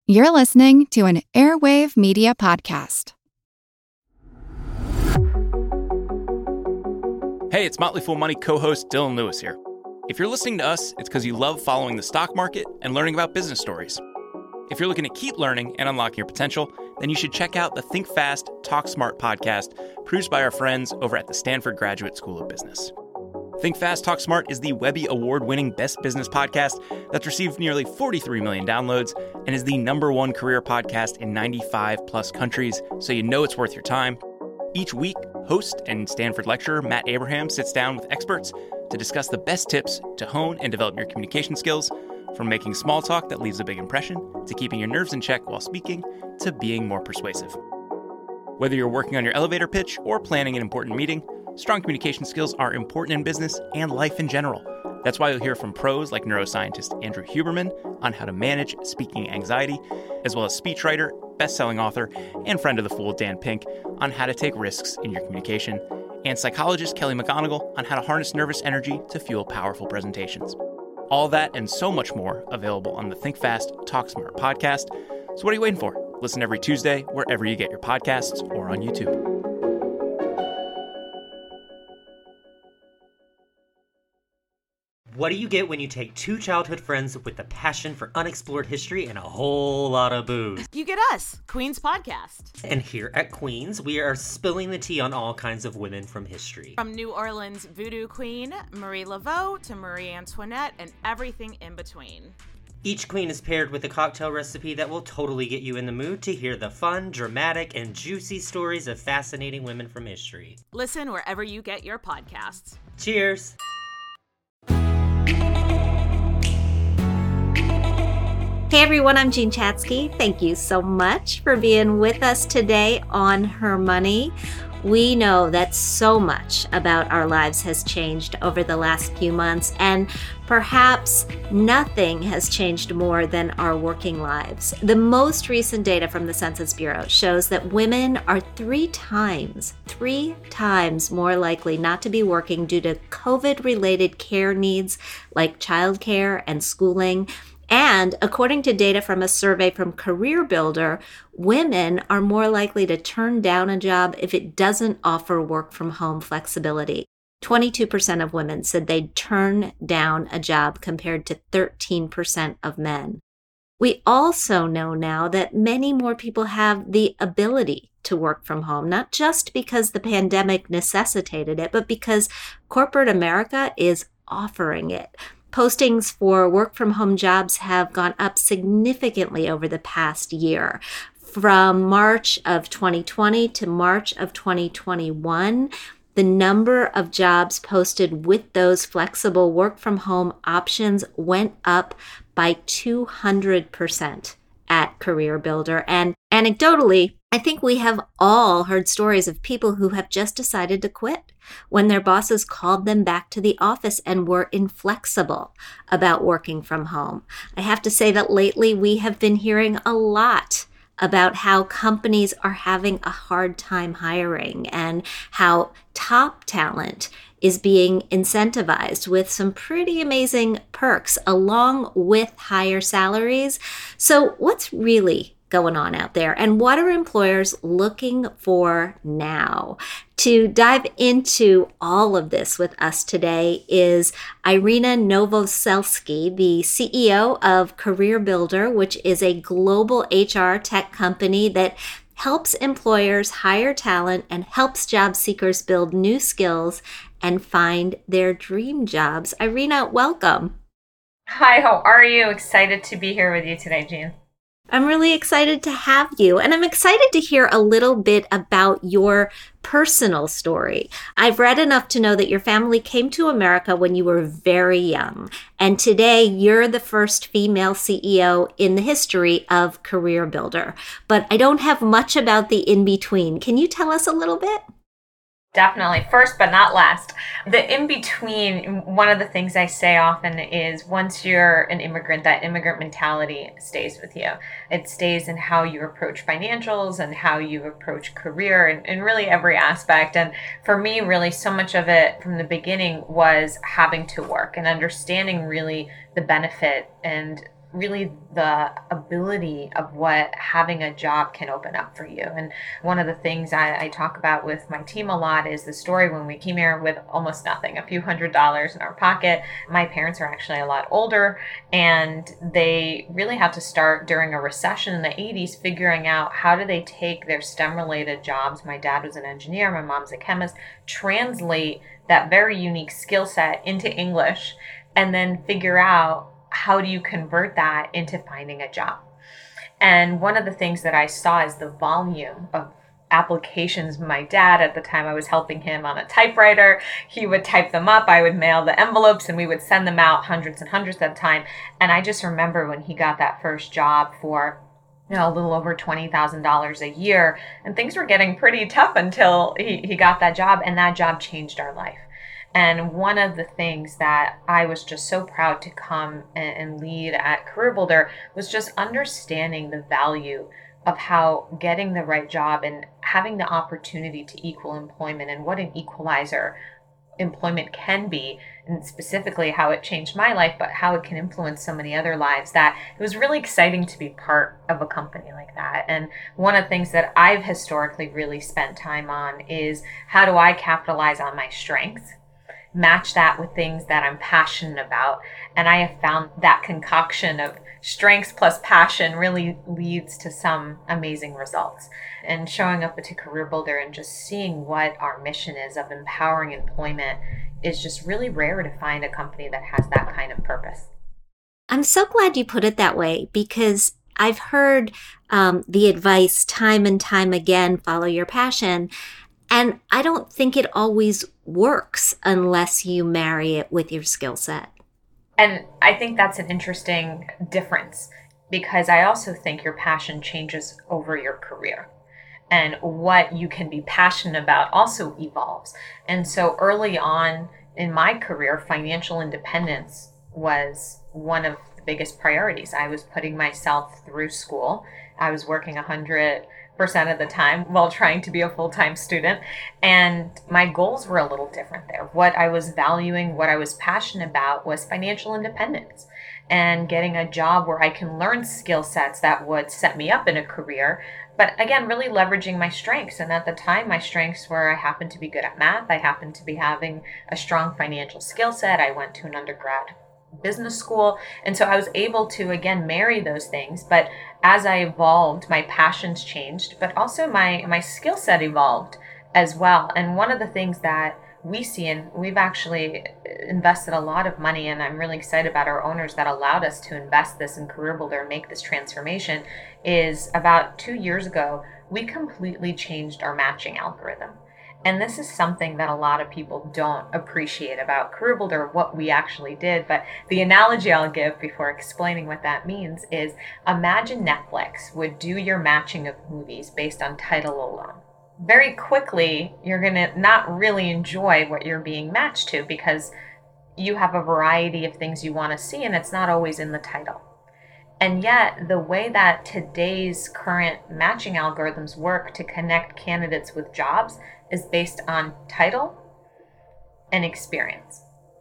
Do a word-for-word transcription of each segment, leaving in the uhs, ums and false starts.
You're listening to an Airwave Media Podcast. Hey, it's Motley Fool Money co-host Dylan Lewis here. If you're listening to us, it's because you love following the stock market and learning about business stories. If you're looking to keep learning and unlocking your potential, then you should check out the Think Fast, Talk Smart podcast produced by our friends over at the Stanford Graduate School of Business. Think Fast, Talk Smart is the Webby Award-winning best business podcast that's received nearly forty-three million downloads and is the number one career podcast in ninety-five plus countries, so you know it's worth your time. Each week, host and Stanford lecturer Matt Abraham sits down with experts to discuss the best tips to hone and develop your communication skills, from making small talk that leaves a big impression, to keeping your nerves in check while speaking, to being more persuasive. Whether you're working on your elevator pitch or planning an important meeting, strong communication skills are important in business and life in general. That's why you'll hear from pros like neuroscientist Andrew Huberman on how to manage speaking anxiety, as well as speechwriter, best-selling author, and friend of the Fool Dan Pink on how to take risks in your communication, and psychologist Kelly McGonigal on how to harness nervous energy to fuel powerful presentations. All that and so much more available on the Think Fast, Talk Smart podcast. So what are you waiting for? Listen every Tuesday wherever you get your podcasts or on YouTube. What do you get when you take two childhood friends with a passion for unexplored history and a whole lot of booze? You get us, Queen's Podcast. And here at Queen's, we are spilling the tea on all kinds of women from history. From New Orleans voodoo queen, Marie Laveau, to Marie Antoinette, and everything in between. Each queen is paired with a cocktail recipe that will totally get you in the mood to hear the fun, dramatic, and juicy stories of fascinating women from history. Listen wherever you get your podcasts. Cheers! Hey everyone, I'm Jean Chatzky. Thank you so much for being with us today on Her Money. We know that so much about our lives has changed over the last few months, and perhaps nothing has changed more than our working lives. The most recent data from the Census Bureau shows that women are three times, three times more likely not to be working due to COVID-related care needs like childcare and schooling. And according to data from a survey from CareerBuilder, women are more likely to turn down a job if it doesn't offer work from home flexibility. twenty-two percent of women said they'd turn down a job compared to thirteen percent of men. We also know now that many more people have the ability to work from home, not just because the pandemic necessitated it, but because corporate America is offering it. Postings for work-from-home jobs have gone up significantly over the past year. From March of twenty twenty to March of twenty twenty-one, the number of jobs posted with those flexible work-from-home options went up by two hundred percent at CareerBuilder. And anecdotally, I think we have all heard stories of people who have just decided to quit when their bosses called them back to the office and were inflexible about working from home. I have to say that lately we have been hearing a lot about how companies are having a hard time hiring and how top talent is being incentivized with some pretty amazing perks along with higher salaries. So what's really going on out there, and what are employers looking for now? To dive into all of this with us today is Irina Novoselsky, the C E O of CareerBuilder, which is a global H R tech company that helps employers hire talent and helps job seekers build new skills and find their dream jobs. Irina, welcome. Hi, how are you? Excited to be here with you today, Jean. I'm really excited to have you, and I'm excited to hear a little bit about your personal story. I've read enough to know that your family came to America when you were very young, and today you're the first female C E O in the history of CareerBuilder. But I don't have much about the in-between. Can you tell us a little bit? Definitely. First, but not last. The in-between, one of the things I say often is once you're an immigrant, that immigrant mentality stays with you. It stays in how you approach financials and how you approach career and, and really every aspect. And for me, really, so much of it from the beginning was having to work and understanding really the benefit and really the ability of what having a job can open up for you. And one of the things I, I talk about with my team a lot is the story when we came here with almost nothing, a few hundred dollars in our pocket. My parents are actually a lot older, and they really had to start during a recession in the eighties figuring out how do they take their STEM-related jobs. My dad was an engineer, my mom's a chemist, translate that very unique skill set into English, and then figure out how do you convert that into finding a job. And one of the things that I saw is the volume of applications. My dad, at the time I was helping him on a typewriter, he would type them up, I would mail the envelopes, and we would send them out hundreds and hundreds at a time. And I just remember when he got that first job for you know, a little over twenty thousand dollars a year, and things were getting pretty tough until he, he got that job, and that job changed our life. And one of the things that I was just so proud to come and, and lead at Career Builder was just understanding the value of how getting the right job and having the opportunity to equal employment and what an equalizer employment can be, and specifically how it changed my life, but how it can influence so many other lives, that it was really exciting to be part of a company like that. And one of the things that I've historically really spent time on is how do I capitalize on my strengths, match that with things that I'm passionate about. And I have found that concoction of strengths plus passion really leads to some amazing results. And showing up at a Career Builder and just seeing what our mission is of empowering employment is just really rare to find a company that has that kind of purpose. I'm so glad you put it that way, because I've heard um, the advice time and time again, follow your passion. And I don't think it always works unless you marry it with your skill set. And I think that's an interesting difference, because I also think your passion changes over your career. And what you can be passionate about also evolves. And so early on in my career, financial independence was one of the biggest priorities. I was putting myself through school. I was working one hundred percent of the time while trying to be a full-time student. And my goals were a little different there. What I was valuing, what I was passionate about was financial independence and getting a job where I can learn skill sets that would set me up in a career. But again, really leveraging my strengths. And at the time, my strengths were I happened to be good at math. I happened to be having a strong financial skill set. I went to an undergrad business school. And so I was able to, again, marry those things. But as I evolved, my passions changed, but also my, my skill set evolved as well. And one of the things that we see, and we've actually invested a lot of money, and I'm really excited about our owners that allowed us to invest this in Career Builder and make this transformation, is about two years ago, we completely changed our matching algorithm. And this is something that a lot of people don't appreciate about Career Builder, what we actually did. But the analogy I'll give before explaining what that means is, imagine Netflix would do your matching of movies based on title alone. Very quickly, you're going to not really enjoy what you're being matched to, because you have a variety of things you want to see, and it's not always in the title. And yet, the way that today's current matching algorithms work to connect candidates with jobs is based on title and experience.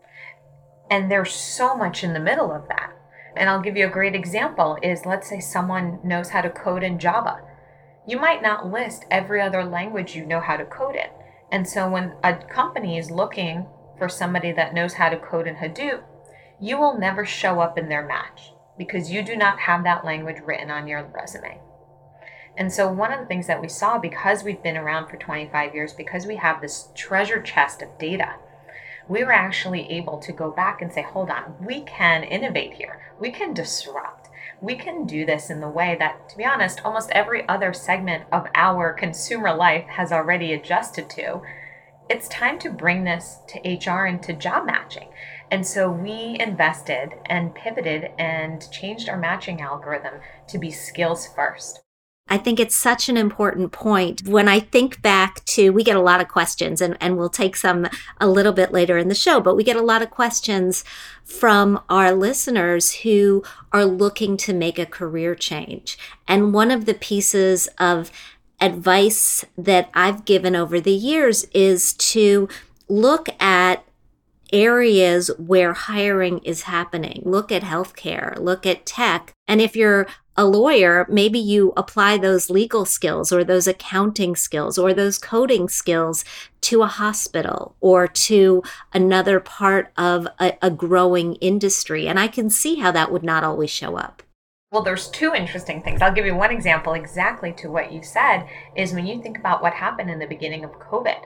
And there's so much in the middle of that. And I'll give you a great example is, let's say someone knows how to code in Java. You might not list every other language you know how to code in. And so when a company is looking for somebody that knows how to code in Hadoop, you will never show up in their match because you do not have that language written on your resume. And so one of the things that we saw, because we've been around for twenty-five years, because we have this treasure chest of data, we were actually able to go back and say, hold on, we can innovate here. We can disrupt. We can do this in the way that, to be honest, almost every other segment of our consumer life has already adjusted to. It's time to bring this to H R and to job matching. And so we invested and pivoted and changed our matching algorithm to be skills first. I think it's such an important point. When I think back to, we get a lot of questions, and, and we'll take some a little bit later in the show, but we get a lot of questions from our listeners who are looking to make a career change. And one of the pieces of advice that I've given over the years is to look at areas where hiring is happening. Look at healthcare, look at tech. And if you're a lawyer, maybe you apply those legal skills or those accounting skills or those coding skills to a hospital or to another part of a, a growing industry. And I can see how that would not always show up. Well, there's two interesting things. I'll give you one example exactly to what you said is when you think about what happened in the beginning of COVID.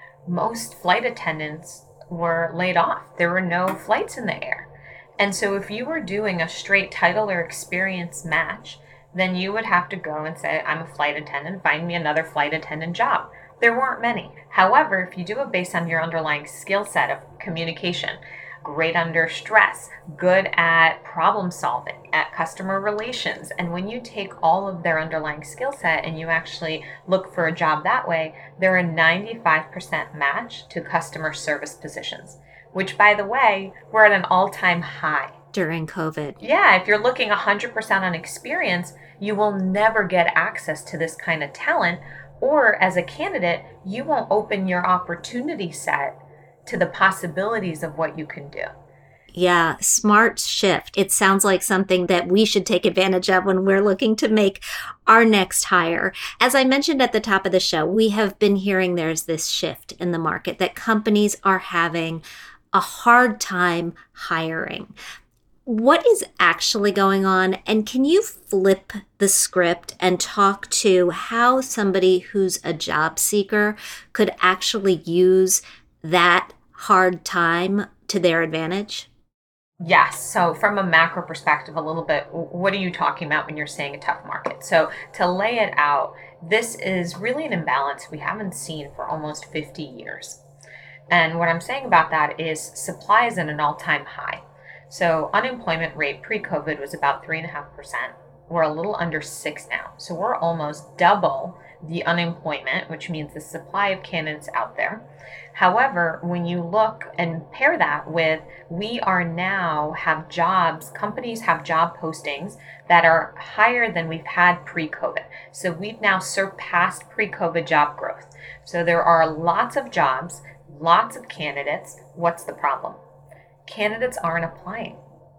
Most flight attendants were laid off. There were no flights in the air. And so if you were doing a straight title or experience match, then you would have to go and say, I'm a flight attendant, find me another flight attendant job. There weren't many. However, if you do it based on your underlying skill set of communication, great under stress, good at problem solving, at customer relations, and when you take all of their underlying skill set and you actually look for a job that way, they're a ninety-five percent match to customer service positions, which, by the way, we're at an all-time high. During COVID. Yeah, if you're looking one hundred percent on experience, you will never get access to this kind of talent, or as a candidate, you won't open your opportunity set to the possibilities of what you can do. Yeah, smart shift. It sounds like something that we should take advantage of when we're looking to make our next hire. As I mentioned at the top of the show, we have been hearing there's this shift in the market, that companies are having a hard time hiring. What is actually going on? And can you flip the script and talk to how somebody who's a job seeker could actually use that hard time to their advantage? Yes. So from a macro perspective, a little bit, what are you talking about when you're saying a tough market? So to lay it out, this is really an imbalance we haven't seen for almost fifty years. And what I'm saying about that is supply is at an all-time high. So unemployment rate pre-COVID was about three and a half percent. We're a little under six now. So we're almost double the unemployment, which means the supply of candidates out there. However, when you look and pair that with, we are now have jobs, companies have job postings that are higher than we've had pre-COVID. So we've now surpassed pre-COVID job growth. So there are lots of jobs, lots of candidates. What's the problem? Candidates aren't applying.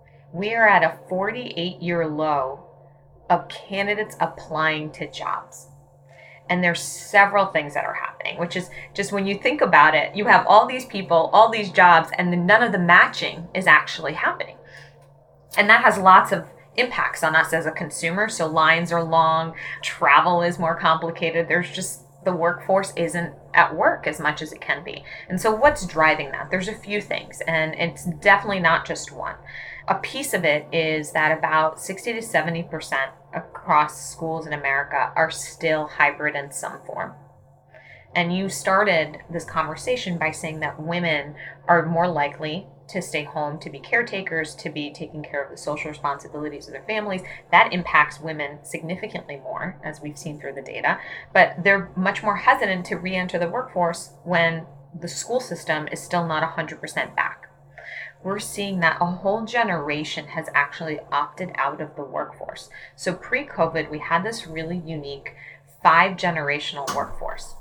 We are at a forty-eight year low of candidates applying to jobs. And there's several things that are happening, which is just when you think about it, you have all these people, all these jobs, and none of the matching is actually happening. And that has lots of impacts on us as a consumer. So lines are long, travel is more complicated. There's just, the workforce isn't at work as much as it can be. And so what's driving that? There's a few things, and it's definitely not just one. A piece of it is that about sixty to seventy percent across schools in America are still hybrid in some form. And you started this conversation by saying that women are more likely to stay home, to be caretakers, to be taking care of the social responsibilities of their families. That impacts women significantly more, as we've seen through the data. But they're much more hesitant to re-enter the workforce when the school system is still not one hundred percent back. We're seeing that a whole generation has actually opted out of the workforce. So pre-COVID, we had this really unique five-generational workforce.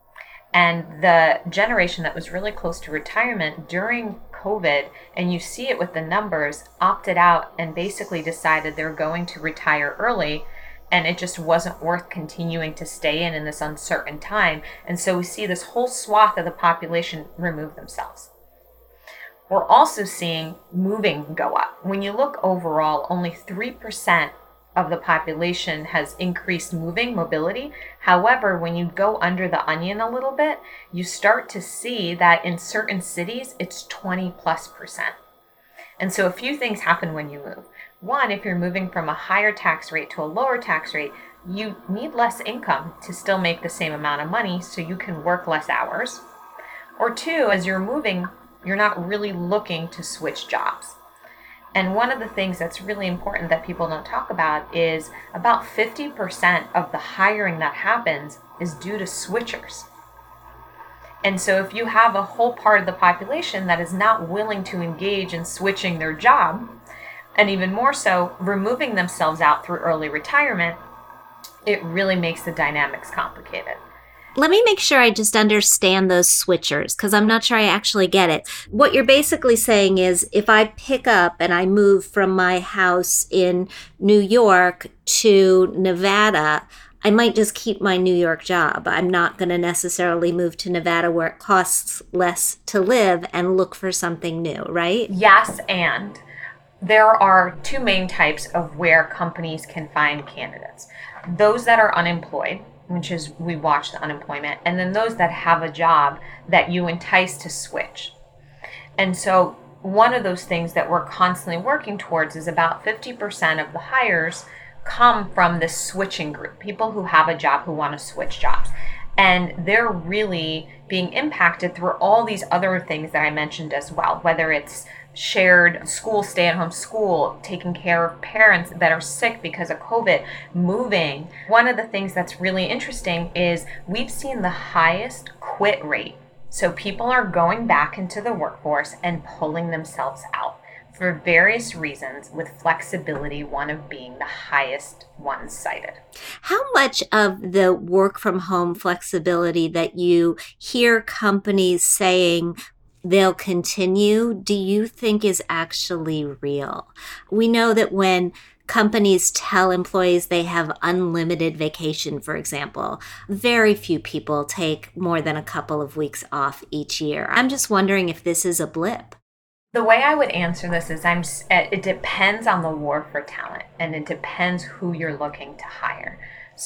And the generation that was really close to retirement during COVID, and you see it with the numbers, opted out and basically decided they're going to retire early, and it just wasn't worth continuing to stay in in this uncertain time. And so we see this whole swath of the population remove themselves. We're also seeing moving go up. When you look overall, only three percent of the population has increased moving mobility. However, when you go under the onion a little bit, you start to see that in certain cities, it's twenty plus percent. And so a few things happen when you move. One, if you're moving from a higher tax rate to a lower tax rate, you need less income to still make the same amount of money, so you can work less hours. Or two, as you're moving, you're not really looking to switch jobs. And one of the things that's really important that people don't talk about is about fifty percent of the hiring that happens is due to switchers. And so if you have a whole part of the population that is not willing to engage in switching their job, and even more so, removing themselves out through early retirement, it really makes the dynamics complicated. Let me make sure I just understand those switchers, because I'm not sure I actually get it. What you're basically saying is if I pick up and I move from my house in New York to Nevada, I might just keep my New York job. I'm not going to necessarily move to Nevada where it costs less to live and look for something new, right? Yes, and there are two main types of where companies can find candidates. Those that are unemployed, which is we watch the unemployment, and then those that have a job that you entice to switch. And so one of those things that we're constantly working towards is about fifty percent of the hires come from this switching group, people who have a job who want to switch jobs. And they're really being impacted through all these other things that I mentioned as well, whether it's shared school, stay-at-home school, taking care of parents that are sick because of COVID, moving. One of the things that's really interesting is we've seen the highest quit rate. So people are going back into the workforce and pulling themselves out for various reasons, with flexibility one of being the highest one cited. How much of the work from home flexibility that you hear companies saying they'll continue, do you think is actually real? We know that when companies tell employees they have unlimited vacation, for example, very few people take more than a couple of weeks off each year. I'm just wondering if this is a blip. The way I would answer this is I'm. It depends on the war for talent, and it depends who you're looking to hire.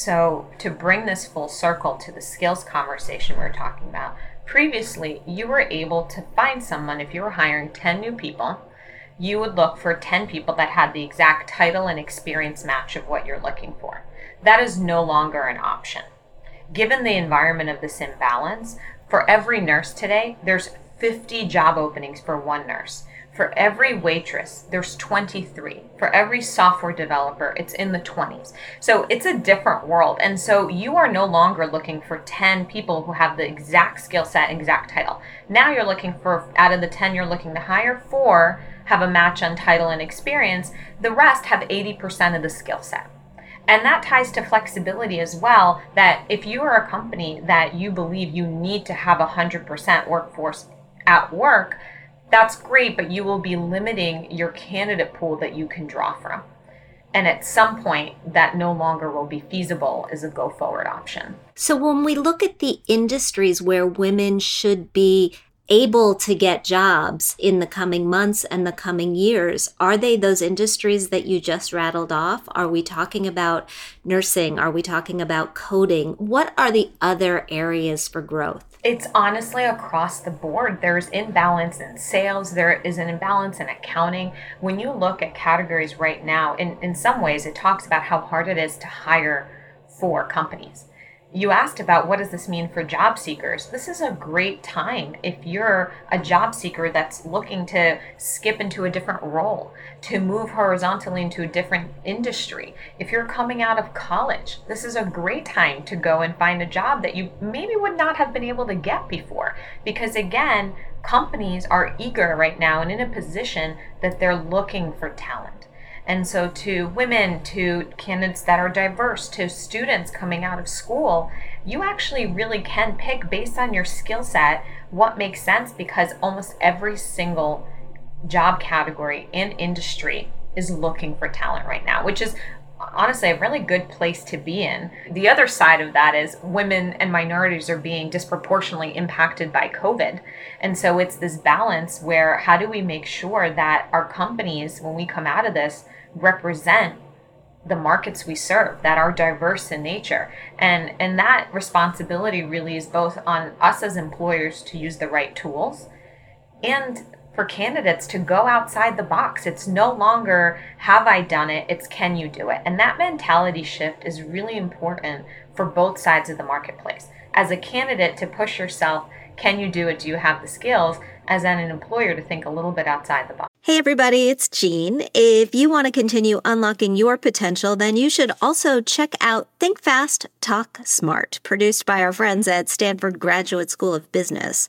So to bring this full circle to the skills conversation we we're talking about, previously you were able to find someone, if you were hiring ten new people, you would look for ten people that had the exact title and experience match of what you're looking for. That is no longer an option. Given the environment of this imbalance, for every nurse today, there's fifty job openings for one nurse. For every waitress, there's twenty-three. For every software developer, it's in the twenties. So it's a different world. And so you are no longer looking for ten people who have the exact skill set, exact title. Now you're looking for, out of the ten you're looking to hire, four have a match on title and experience. The rest have eighty percent of the skill set. And that ties to flexibility as well, that if you are a company that you believe you need to have a one hundred percent workforce at work, that's great, but you will be limiting your candidate pool that you can draw from. And at some point, that no longer will be feasible as a go-forward option. So when we look at the industries where women should be able to get jobs in the coming months and the coming years, are they those industries that you just rattled off? Are we talking about nursing? Are we talking about coding? What are the other areas for growth? It's honestly across the board. There's imbalance in sales. There is an imbalance in accounting. When you look at categories right now, in, in some ways, it talks about how hard it is to hire for companies. You asked about what does this mean for job seekers. This is a great time if you're a job seeker that's looking to skip into a different role, to move horizontally into a different industry. If you're coming out of college, this is a great time to go and find a job that you maybe would not have been able to get before. Because again, companies are eager right now and in a position that they're looking for talent. And so to women, to candidates that are diverse, to students coming out of school, you actually really can pick based on your skill set what makes sense, because almost every single job category and industry is looking for talent right now, which is honestly a really good place to be in. The other side of that is women and minorities are being disproportionately impacted by COVID. And so it's this balance where how do we make sure that our companies, when we come out of this, represent the markets we serve, that are diverse in nature. And, and that responsibility really is both on us as employers to use the right tools and for candidates to go outside the box. It's no longer, have I done it? It's, can you do it? And that mentality shift is really important for both sides of the marketplace. As a candidate, to push yourself, can you do it? Do you have the skills? As an employer, to think a little bit outside the box. Hey everybody, it's Jean. If you want to continue unlocking your potential, then you should also check out Think Fast, Talk Smart, produced by our friends at Stanford Graduate School of Business.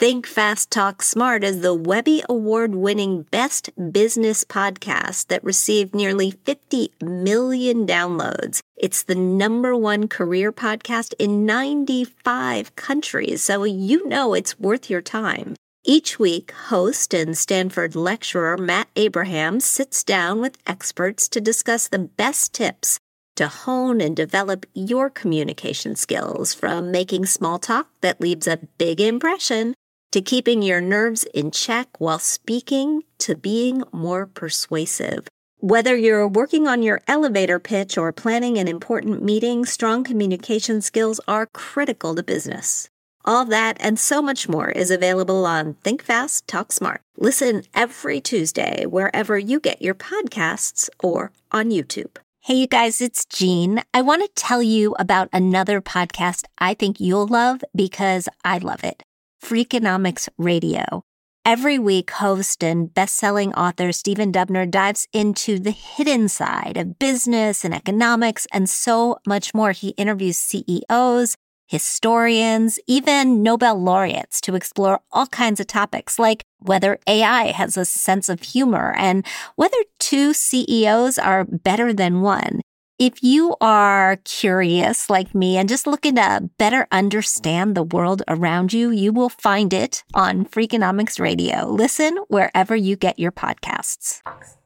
Think Fast, Talk Smart is the Webby Award-winning Best Business Podcast that received nearly fifty million downloads. It's the number one career podcast in ninety-five countries, so you know it's worth your time. Each week, host and Stanford lecturer Matt Abraham sits down with experts to discuss the best tips to hone and develop your communication skills, from making small talk that leaves a big impression to keeping your nerves in check while speaking to being more persuasive. Whether you're working on your elevator pitch or planning an important meeting, strong communication skills are critical to business. All that and so much more is available on Think Fast, Talk Smart. Listen every Tuesday wherever you get your podcasts or on YouTube. Hey, you guys, it's Jean. I want to tell you about another podcast I think you'll love because I love it. Freakonomics Radio. Every week, host and best-selling author Stephen Dubner dives into the hidden side of business and economics and so much more. He interviews C E Os, historians, even Nobel laureates to explore all kinds of topics like whether A I has a sense of humor and whether two C E Os are better than one. If you are curious like me and just looking to better understand the world around you, you will find it on Freakonomics Radio. Listen wherever you get your podcasts.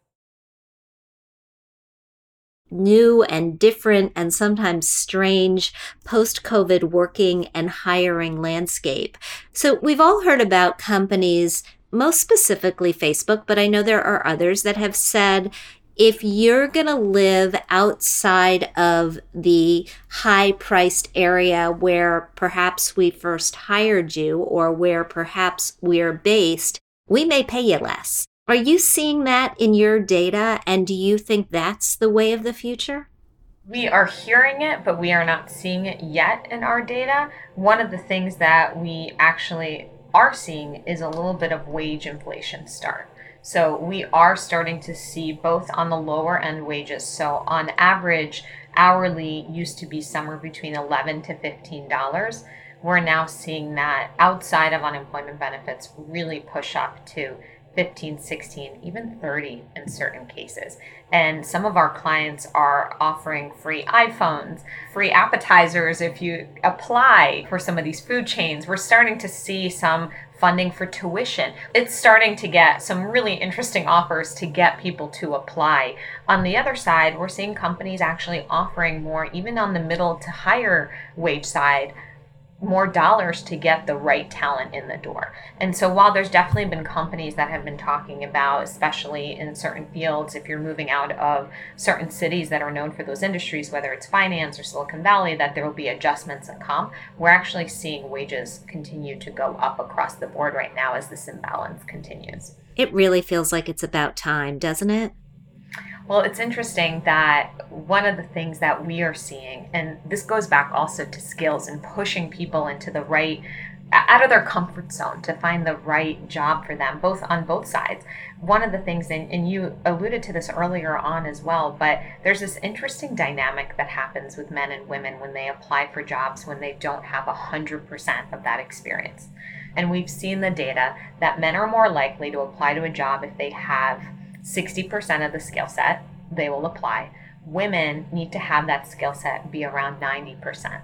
New and different and sometimes strange post-COVID working and hiring landscape. So we've all heard about companies, most specifically Facebook, but I know there are others that have said, if you're going to live outside of the high-priced area where perhaps we first hired you or where perhaps we're based, we may pay you less. Are you seeing that in your data, and do you think that's the way of the future? We are hearing it, but we are not seeing it yet in our data. One of the things that we actually are seeing is a little bit of wage inflation start. So we are starting to see both on the lower end wages. So on average, hourly used to be somewhere between eleven to fifteen dollars. We're now seeing that outside of unemployment benefits really push up to fifteen, sixteen, even thirty in certain cases. And some of our clients are offering free iPhones, free appetizers if you apply for some of these food chains. We're starting to see some funding for tuition. It's starting to get some really interesting offers to get people to apply. On the other side, we're seeing companies actually offering more, even on the middle to higher wage side, more dollars to get the right talent in the door. And so while there's definitely been companies that have been talking about, especially in certain fields, if you're moving out of certain cities that are known for those industries, whether it's finance or Silicon Valley, that there will be adjustments in comp, we're actually seeing wages continue to go up across the board right now as this imbalance continues. It really feels like it's about time, doesn't it? Well, it's interesting that one of the things that we are seeing, and this goes back also to skills and pushing people into the right, out of their comfort zone to find the right job for them, both on both sides. One of the things, and, and you alluded to this earlier on as well, but there's this interesting dynamic that happens with men and women when they apply for jobs when they don't have one hundred percent of that experience. And we've seen the data that men are more likely to apply to a job if they have sixty percent of the skill set, they will apply. Women need to have that skill set be around ninety percent.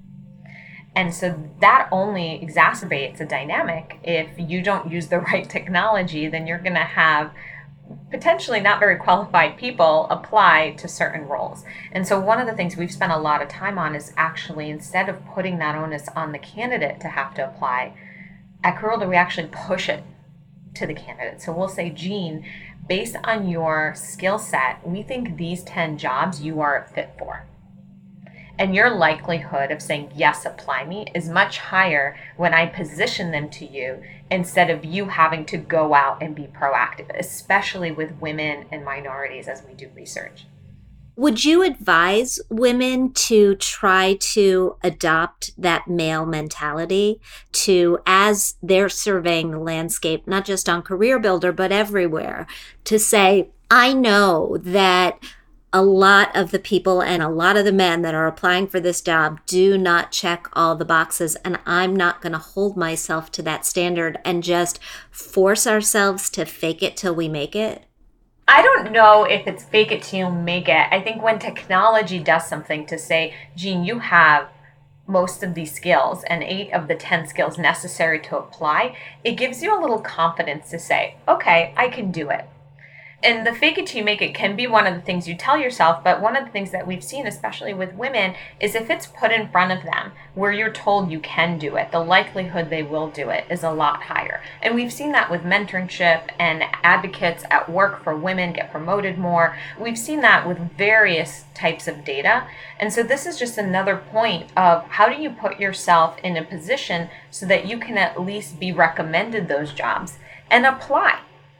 And so that only exacerbates a dynamic. If you don't use the right technology, then you're going to have potentially not very qualified people apply to certain roles. And so one of the things we've spent a lot of time on is actually, instead of putting that onus on the candidate to have to apply, at Kurilda we actually push it to the candidate. So we'll say, Jean, based on your skill set, we think these ten jobs you are a fit for. And your likelihood of saying, yes, apply me, is much higher when I position them to you instead of you having to go out and be proactive, especially with women and minorities as we do research. Would you advise women to try to adopt that male mentality to, as they're surveying the landscape, not just on CareerBuilder, but everywhere, to say, I know that a lot of the people and a lot of the men that are applying for this job do not check all the boxes. And I'm not going to hold myself to that standard and just force ourselves to fake it till we make it. I don't know if it's fake it till you make it. I think when technology does something to say, Jean, you have most of these skills and eight of the ten skills necessary to apply, it gives you a little confidence to say, okay, I can do it. And the fake it till you make it can be one of the things you tell yourself, but one of the things that we've seen, especially with women, is if it's put in front of them where you're told you can do it, the likelihood they will do it is a lot higher. And we've seen that with mentorship and advocates at work for women get promoted more. We've seen that with various types of data. And so this is just another point of how do you put yourself in a position so that you can at least be recommended those jobs and apply.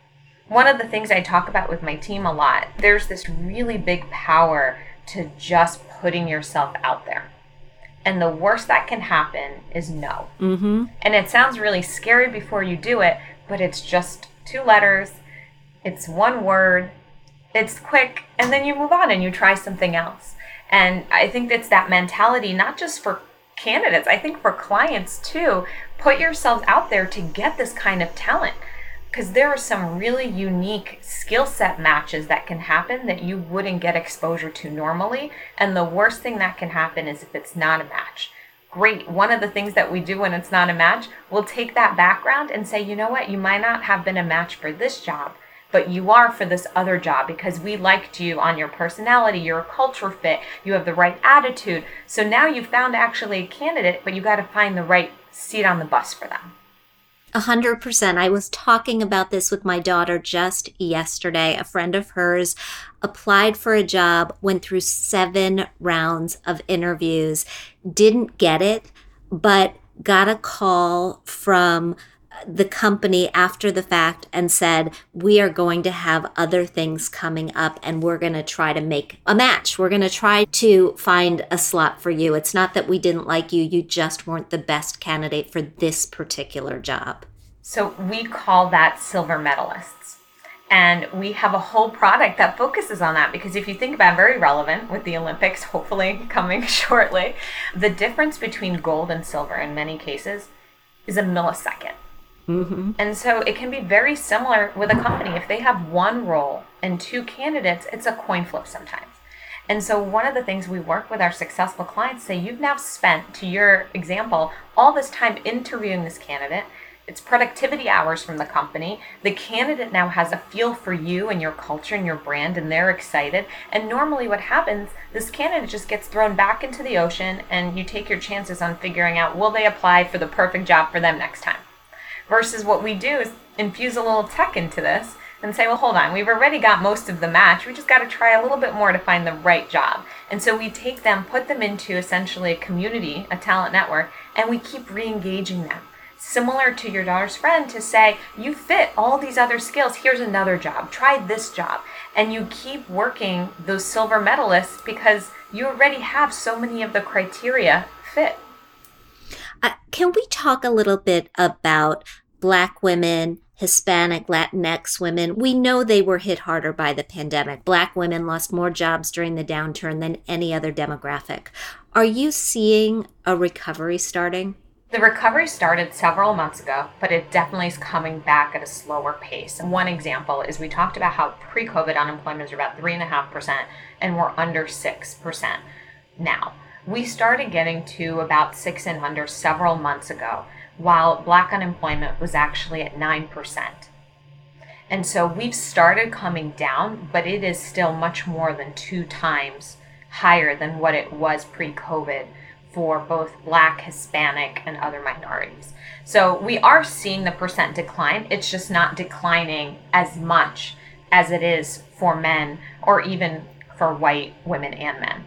One of the things I talk about with my team a lot, there's this really big power to just putting yourself out there. And the worst that can happen is no. Mm-hmm. And it sounds really scary before you do it, but it's just two letters, it's one word, it's quick, and then you move on and you try something else. And I think that's that mentality, not just for candidates, I think for clients too. Put yourselves out there to get this kind of talent. Because there are some really unique skill set matches that can happen that you wouldn't get exposure to normally. And the worst thing that can happen is if it's not a match. Great. One of the things that we do when it's not a match, we'll take that background and say, you know what, you might not have been a match for this job, but you are for this other job because we liked you on your personality, you're a culture fit, you have the right attitude. So now you found actually a candidate, but you got to find the right seat on the bus for them. A hundred percent. I was talking about this with my daughter just yesterday. A friend of hers applied for a job, went through seven rounds of interviews, didn't get it, but got a call from the company after the fact and said, we are going to have other things coming up and we're going to try to make a match. We're going to try to find a slot for you. It's not that we didn't like you. You just weren't the best candidate for this particular job. So we call that silver medalists. And we have a whole product that focuses on that because if you think about it, very relevant with the Olympics, hopefully coming shortly, the difference between gold and silver in many cases is a millisecond. Mm-hmm. And so it can be very similar with a company. If they have one role and two candidates, it's a coin flip sometimes. And so one of the things we work with our successful clients say, you've now spent, to your example, all this time interviewing this candidate. It's productivity hours from the company. The candidate now has a feel for you and your culture and your brand, and they're excited. And normally what happens, this candidate just gets thrown back into the ocean, and you take your chances on figuring out, will they apply for the perfect job for them next time? Versus what we do is infuse a little tech into this and say, well, hold on, we've already got most of the match. We just got to try a little bit more to find the right job. And so we take them, put them into essentially a community, a talent network, and we keep re-engaging them. Similar to your daughter's friend to say, you fit all these other skills. Here's another job. Try this job. And you keep working those silver medalists because you already have so many of the criteria fit. Uh, can we talk a little bit about Black women, Hispanic, Latinx women? We know they were hit harder by the pandemic. Black women lost more jobs during the downturn than any other demographic. Are you seeing a recovery starting? The recovery started several months ago, but it definitely is coming back at a slower pace. One example is we talked about how pre-COVID unemployment was about three point five percent and we're under six percent now. We started getting to about six and under several months ago, while Black unemployment was actually at nine percent. And so we've started coming down, but it is still much more than two times higher than what it was pre-COVID for both Black, Hispanic, and other minorities. So we are seeing the percent decline. It's just not declining as much as it is for men or even for white women and men.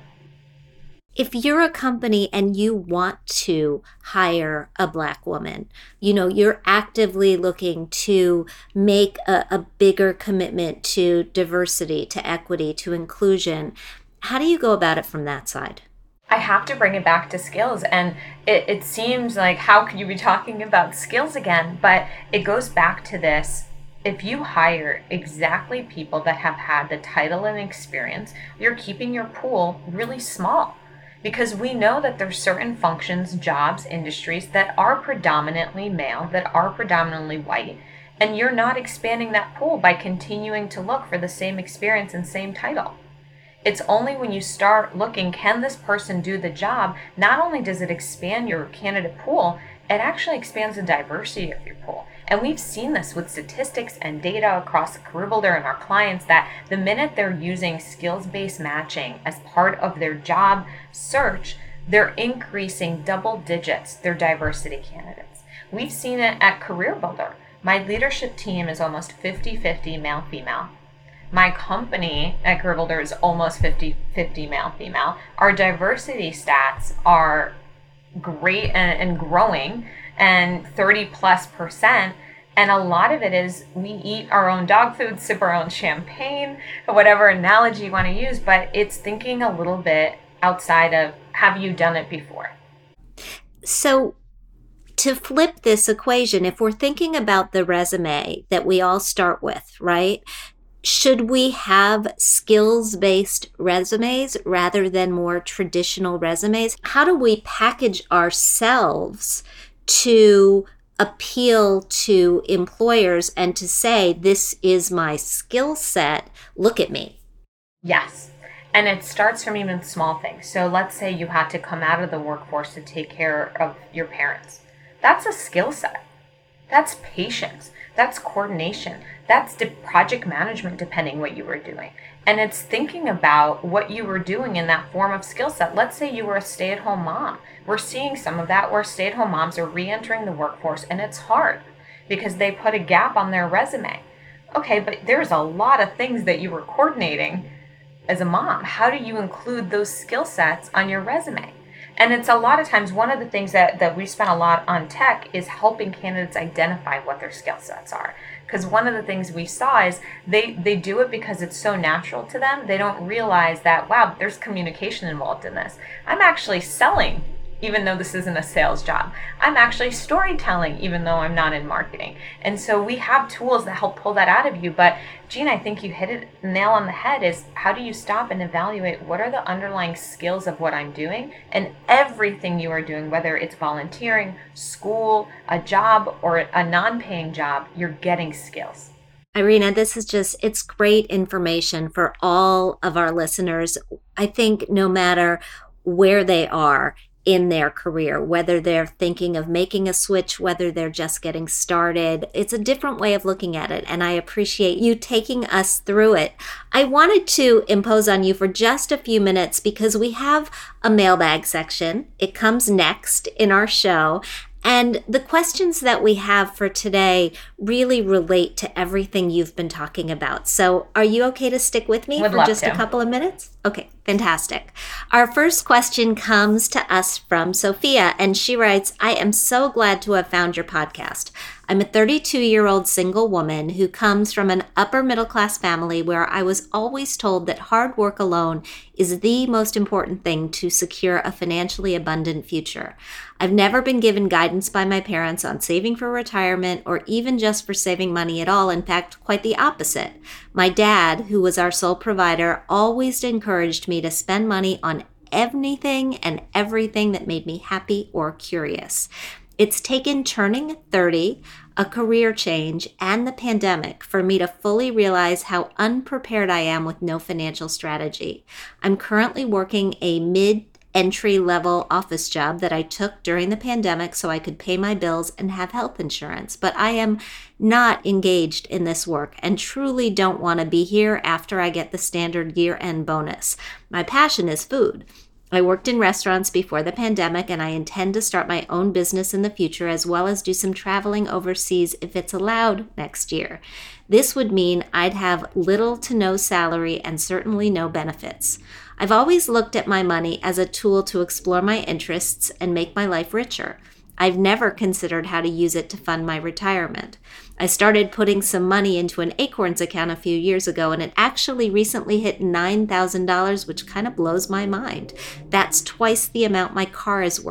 If you're a company and you want to hire a Black woman, you know, you're actively looking to make a, a bigger commitment to diversity, to equity, to inclusion, how do you go about it from that side? I have to bring it back to skills. And it, it seems like, how could you be talking about skills again? But it goes back to this. if you hire exactly people that have had the title and experience, you're keeping your pool really small. Because we know that there's certain functions, jobs, industries that are predominantly male, that are predominantly white, and you're not expanding that pool by continuing to look for the same experience and same title. It's only when you start looking, can this person do the job? Not only does it expand your candidate pool, it actually expands the diversity of your pool. And we've seen this with statistics and data across CareerBuilder and our clients, that the minute they're using skills-based matching as part of their job search, they're increasing double digits their diversity candidates. We've seen it at CareerBuilder. My leadership team is almost fifty-fifty male-female. My company at CareerBuilder is almost fifty-fifty male-female. Our diversity stats are great and, and growing, and thirty plus percent. And a lot of it is we eat our own dog food, sip our own champagne, whatever analogy you want to use, but it's thinking a little bit outside of, have you done it before? So to flip this equation, if we're thinking about the resume that we all start with, right? Should we have skills-based resumes rather than more traditional resumes? How do we package ourselves to appeal to employers and to say, this is my skill set, look at me? Yes. And it starts from even small things. So let's say you had to come out of the workforce to take care of your parents. That's a skill set. That's patience. That's coordination. That's de- project management, depending what you were doing. And it's thinking about what you were doing in that form of skill set. Let's say you were a stay-at-home mom. We're seeing some of that where stay-at-home moms are re-entering the workforce, and it's hard because they put a gap on their resume. Okay, but there's a lot of things that you were coordinating as a mom. How do you include those skill sets on your resume? And it's a lot of times, one of the things that, that we spent a lot on tech is helping candidates identify what their skill sets are. Because one of the things we saw is they, they do it because it's so natural to them. They don't realize that, wow, there's communication involved in this. I'm actually selling, even though this isn't a sales job. I'm actually storytelling, even though I'm not in marketing. And so we have tools that help pull that out of you. But Jean, I think you hit it nail on the head, is how do you stop and evaluate what are the underlying skills of what I'm doing? And everything you are doing, whether it's volunteering, school, a job, or a non-paying job, you're getting skills. Irina, this is just, it's great information for all of our listeners. I think no matter where they are in their career, whether they're thinking of making a switch, whether they're just getting started. It's a different way of looking at it, and I appreciate you taking us through it. I wanted to impose on you for just a few minutes because we have a mailbag section. It comes next in our show. And the questions that we have for today really relate to everything you've been talking about. So are you okay to stick with me Would for just to. a couple of minutes? Okay, fantastic. Our first question comes to us from Sophia, and she writes, I am so glad to have found your podcast. I'm a thirty-two-year-old single woman who comes from an upper middle-class family where I was always told that hard work alone is the most important thing to secure a financially abundant future. I've never been given guidance by my parents on saving for retirement or even just for saving money at all. In fact, quite the opposite. My dad, who was our sole provider, always encouraged me to spend money on anything and everything that made me happy or curious. It's taken turning thirty, a career change, and the pandemic for me to fully realize how unprepared I am with no financial strategy. I'm currently working a mid-entry level office job that I took during the pandemic so I could pay my bills and have health insurance, but I am not engaged in this work and truly don't want to be here after I get the standard year-end bonus. My passion is food. I worked in restaurants before the pandemic, and I intend to start my own business in the future as well as do some traveling overseas if it's allowed next year. This would mean I'd have little to no salary and certainly no benefits. I've always looked at my money as a tool to explore my interests and make my life richer. I've never considered how to use it to fund my retirement. I started putting some money into an Acorns account a few years ago, and it actually recently hit nine thousand dollars, which kind of blows my mind. That's twice the amount my car is worth.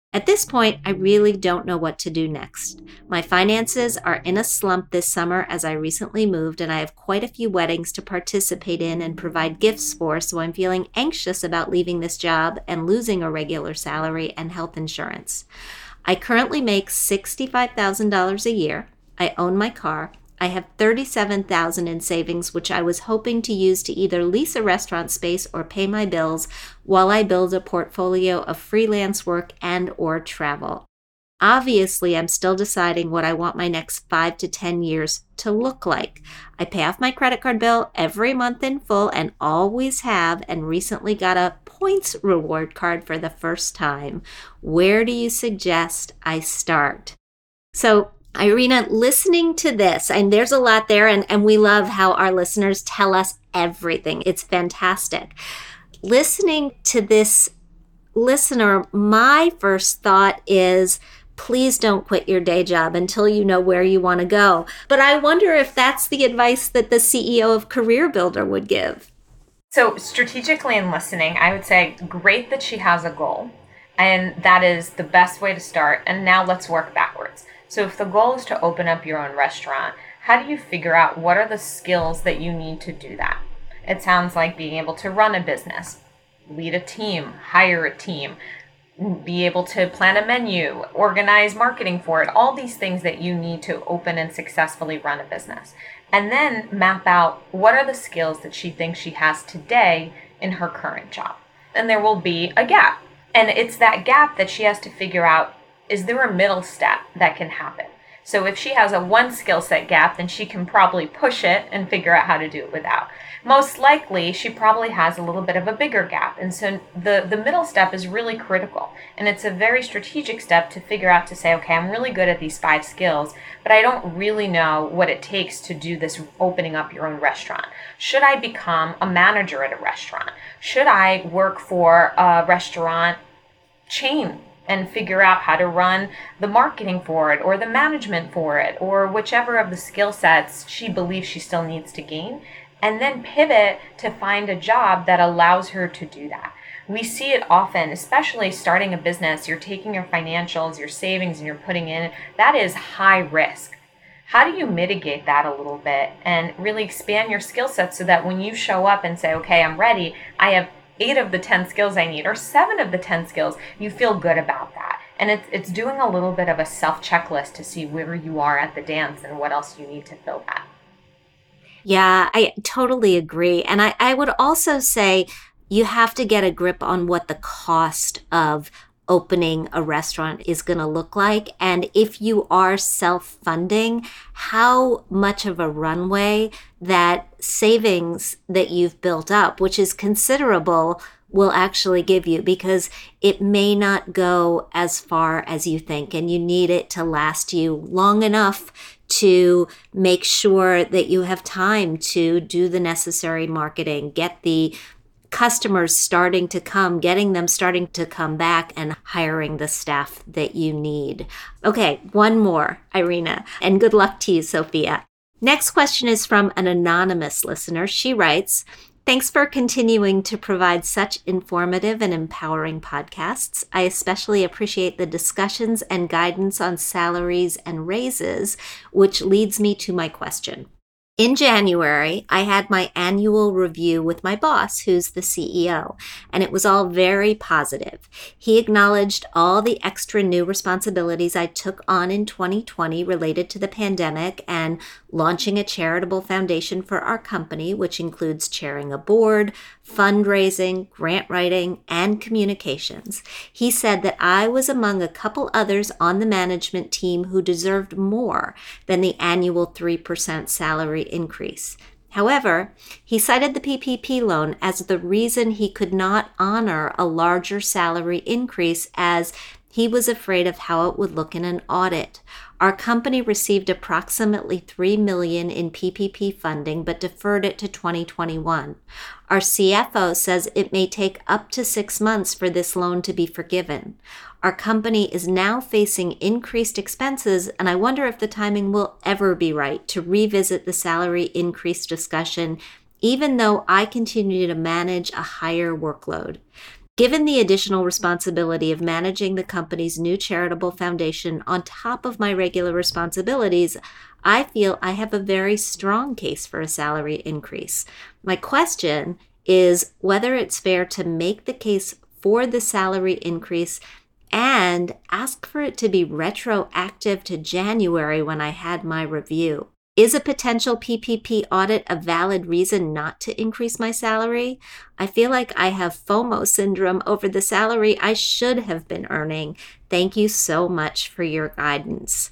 At this point, I really don't know what to do next. My finances are in a slump this summer as I recently moved, and I have quite a few weddings to participate in and provide gifts for, so I'm feeling anxious about leaving this job and losing a regular salary and health insurance. I currently make sixty-five thousand dollars a year. I own my car. I have thirty-seven thousand dollars in savings, which I was hoping to use to either lease a restaurant space or pay my bills while I build a portfolio of freelance work and or travel. Obviously, I'm still deciding what I want my next five to ten years to look like. I pay off my credit card bill every month in full and always have, and recently got a points reward card for the first time. Where do you suggest I start? So, Irina, listening to this, and there's a lot there, and, and we love how our listeners tell us everything. It's fantastic. Listening to this listener, my first thought is, please don't quit your day job until you know where you want to go. But I wonder if that's the advice that the C E O of Career Builder would give. So strategically in listening, I would say great that she has a goal. And that is the best way to start. And now let's work backwards. So if the goal is to open up your own restaurant, how do you figure out what are the skills that you need to do that? It sounds like being able to run a business, lead a team, hire a team, be able to plan a menu, organize marketing for it, all these things that you need to open and successfully run a business. And then map out what are the skills that she thinks she has today in her current job. And there will be a gap. And it's that gap that she has to figure out, is there a middle step that can happen? So if she has a one skill set gap, then she can probably push it and figure out how to do it without. Most likely, she probably has a little bit of a bigger gap. And so the, the middle step is really critical. And it's a very strategic step to figure out to say, okay, I'm really good at these five skills, but I don't really know what it takes to do this opening up your own restaurant. Should I become a manager at a restaurant? Should I work for a restaurant chain and figure out how to run the marketing for it or the management for it or whichever of the skill sets she believes she still needs to gain, and then pivot to find a job that allows her to do that. We see it often, especially starting a business. You're taking your financials, your savings, and you're putting in. That is high risk. How do you mitigate that a little bit and really expand your skill set so that when you show up and say, okay, I'm ready, I have eight of the ten skills I need, or seven of the ten skills, you feel good about that. And it's it's doing a little bit of a self-checklist to see where you are at the dance and what else you need to fill that. Yeah, I totally agree. And I, I would also say you have to get a grip on what the cost of opening a restaurant is going to look like. And if you are self-funding, how much of a runway that savings that you've built up, which is considerable, will actually give you, because it may not go as far as you think, and you need it to last you long enough to make sure that you have time to do the necessary marketing, get the customers starting to come, getting them starting to come back, and hiring the staff that you need. Okay, one more, Irina, and good luck to you, Sophia. Next question is from an anonymous listener. She writes, thanks for continuing to provide such informative and empowering podcasts. I especially appreciate the discussions and guidance on salaries and raises, which leads me to my question. In January, I had my annual review with my boss, who's the C E O, and it was all very positive. He acknowledged all the extra new responsibilities I took on in twenty twenty related to the pandemic and launching a charitable foundation for our company, which includes chairing a board, fundraising, grant writing, and communications. He said that I was among a couple others on the management team who deserved more than the annual three percent salary increase. However, he cited the P P P loan as the reason he could not honor a larger salary increase, as he was afraid of how it would look in an audit. Our company received approximately three million dollars in P P P funding, but deferred it to twenty twenty-one. Our C F O says it may take up to six months for this loan to be forgiven. Our company is now facing increased expenses, and I wonder if the timing will ever be right to revisit the salary increase discussion, even though I continue to manage a higher workload. Given the additional responsibility of managing the company's new charitable foundation on top of my regular responsibilities, I feel I have a very strong case for a salary increase. My question is whether it's fair to make the case for the salary increase and ask for it to be retroactive to January when I had my review. Is a potential P P P audit a valid reason not to increase my salary? I feel like I have FOMO syndrome over the salary I should have been earning. Thank you so much for your guidance.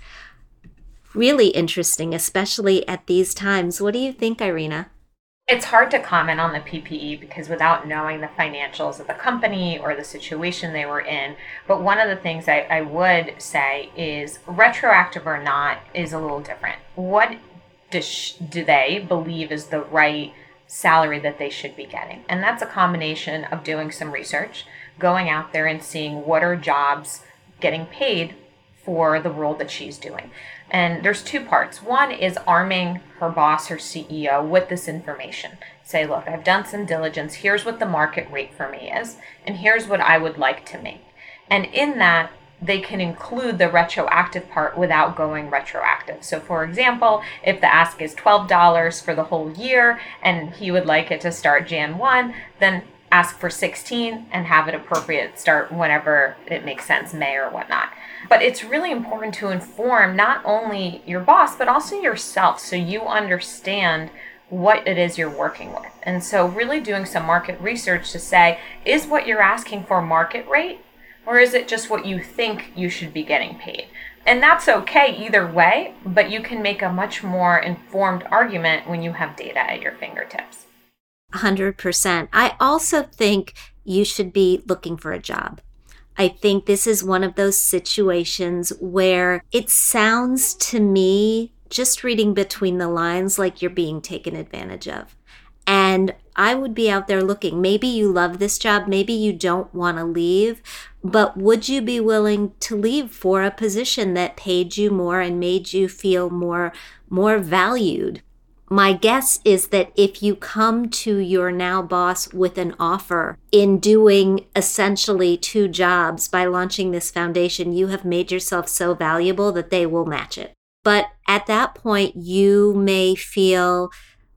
Really interesting, especially at these times. What do you think, Irina? It's hard to comment on the P P E because without knowing the financials of the company or the situation they were in. But one of the things I, I would say is retroactive or not is a little different. What does, do they believe is the right salary that they should be getting? And that's a combination of doing some research, going out there and seeing what are jobs getting paid for the role that she's doing. And there's two parts. One is arming her boss, her C E O, with this information. Say, look, I've done some diligence. Here's what the market rate for me is, and here's what I would like to make. And in that, they can include the retroactive part without going retroactive. So for example, if the ask is twelve dollars for the whole year and he would like it to start January first, then ask for sixteen and have it appropriate start whenever it makes sense, May or whatnot. But it's really important to inform not only your boss, but also yourself so you understand what it is you're working with. And so really doing some market research to say, is what you're asking for market rate? Or is it just what you think you should be getting paid? And that's okay either way, but you can make a much more informed argument when you have data at your fingertips. one hundred percent. I also think you should be looking for a job. I think this is one of those situations where it sounds to me, just reading between the lines, like you're being taken advantage of. And I would be out there looking. Maybe you love this job. Maybe you don't want to leave. But would you be willing to leave for a position that paid you more and made you feel more, more valued? My guess is that if you come to your now boss with an offer in doing essentially two jobs by launching this foundation, you have made yourself so valuable that they will match it. But at that point, you may feel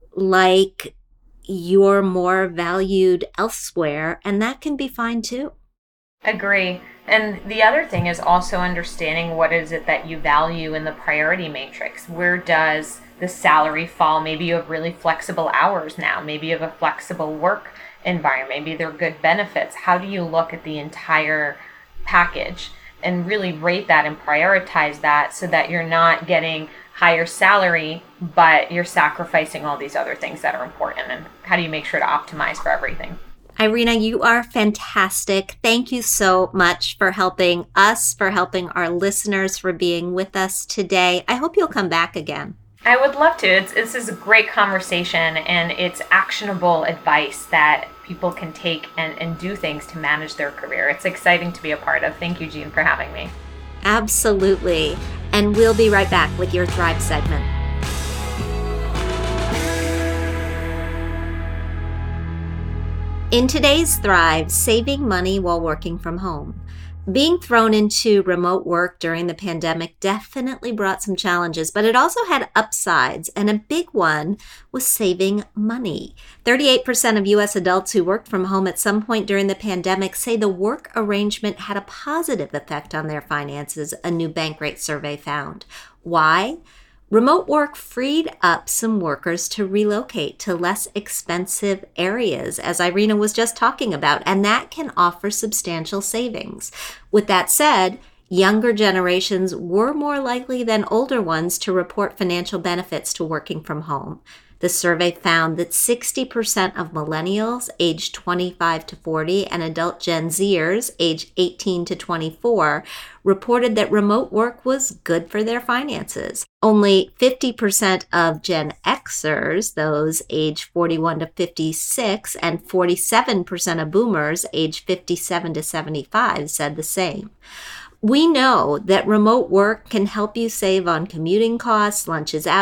like you're more valued elsewhere, and that can be fine too. Agree. And the other thing is also understanding what is it that you value in the priority matrix. Where does the salary fall? Maybe you have really flexible hours now. Maybe you have a flexible work environment. Maybe there are good benefits. How do you look at the entire package and really rate that and prioritize that so that you're not getting higher salary, but you're sacrificing all these other things that are important? And how do you make sure to optimize for everything? Irina, you are fantastic. Thank you so much for helping us, for helping our listeners, for being with us today. I hope you'll come back again. I would love to. It's, this is a great conversation, and it's actionable advice that people can take and, and do things to manage their career. It's exciting to be a part of. Thank you, Jean, for having me. Absolutely. And we'll be right back with your Thrive segment. In today's Thrive, saving money while working from home. Being thrown into remote work during the pandemic definitely brought some challenges, but it also had upsides, and a big one was saving money. thirty-eight percent of U S adults who worked from home at some point during the pandemic say the work arrangement had a positive effect on their finances, a new Bankrate survey found. Why? Remote work freed up some workers to relocate to less expensive areas, as Irina was just talking about, and that can offer substantial savings. With that said, younger generations were more likely than older ones to report financial benefits to working from home. The survey found that sixty percent of millennials aged twenty-five to forty and adult Gen Zers aged eighteen to twenty-four reported that remote work was good for their finances. Only fifty percent of Gen Xers, those aged forty-one to fifty-six, and forty-seven percent of boomers aged fifty-seven to seventy-five said the same. We know that remote work can help you save on commuting costs, lunches out,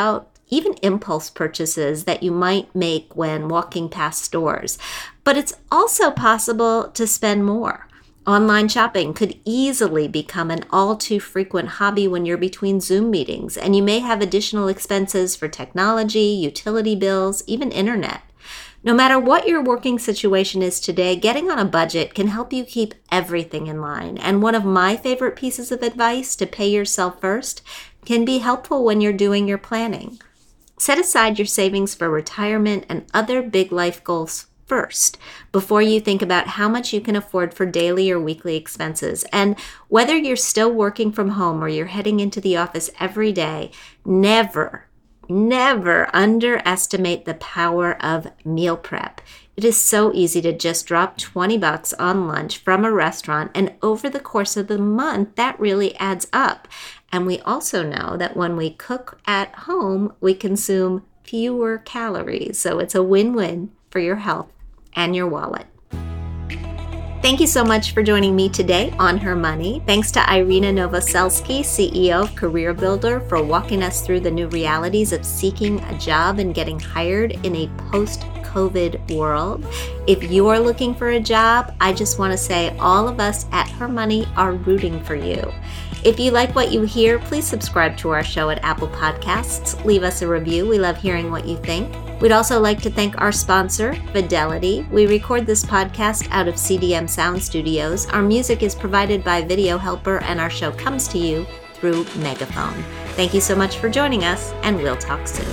even impulse purchases that you might make when walking past stores. But it's also possible to spend more. Online shopping could easily become an all too frequent hobby when you're between Zoom meetings, and you may have additional expenses for technology, utility bills, even internet. No matter what your working situation is today, getting on a budget can help you keep everything in line. And one of my favorite pieces of advice, to pay yourself first, can be helpful when you're doing your planning. Set aside your savings for retirement and other big life goals first, before you think about how much you can afford for daily or weekly expenses. And whether you're still working from home or you're heading into the office every day, never, never underestimate the power of meal prep. It is so easy to just drop twenty bucks on lunch from a restaurant, and over the course of the month, that really adds up. And we also know that when we cook at home, we consume fewer calories. So it's a win-win for your health and your wallet. Thank you so much for joining me today on Her Money. Thanks to Irina Novoselsky, C E O of Career Builder, for walking us through the new realities of seeking a job and getting hired in a post-COVID world. If you're looking for a job, I just want to say all of us at Her Money are rooting for you. If you like what you hear, please subscribe to our show at Apple Podcasts. Leave us a review. We love hearing what you think. We'd also like to thank our sponsor, Fidelity. We record this podcast out of C D M Sound Studios. Our music is provided by Video Helper, and our show comes to you through Megaphone. Thank you so much for joining us, and we'll talk soon.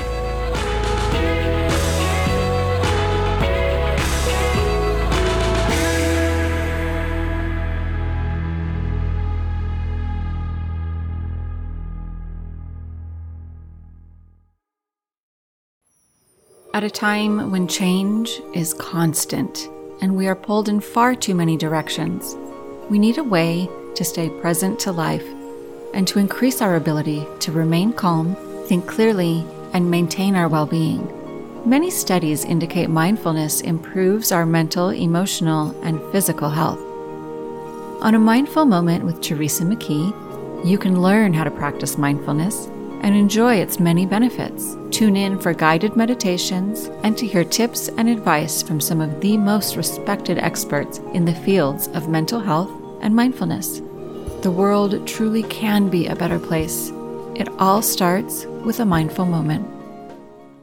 At a time when change is constant and we are pulled in far too many directions, we need a way to stay present to life and to increase our ability to remain calm, think clearly, and maintain our well-being. Many studies indicate mindfulness improves our mental, emotional, and physical health. On A Mindful Moment with Teresa McKee, you can learn how to practice mindfulness and enjoy its many benefits. Tune in for guided meditations and to hear tips and advice from some of the most respected experts in the fields of mental health and mindfulness. The world truly can be a better place. It all starts with a mindful moment.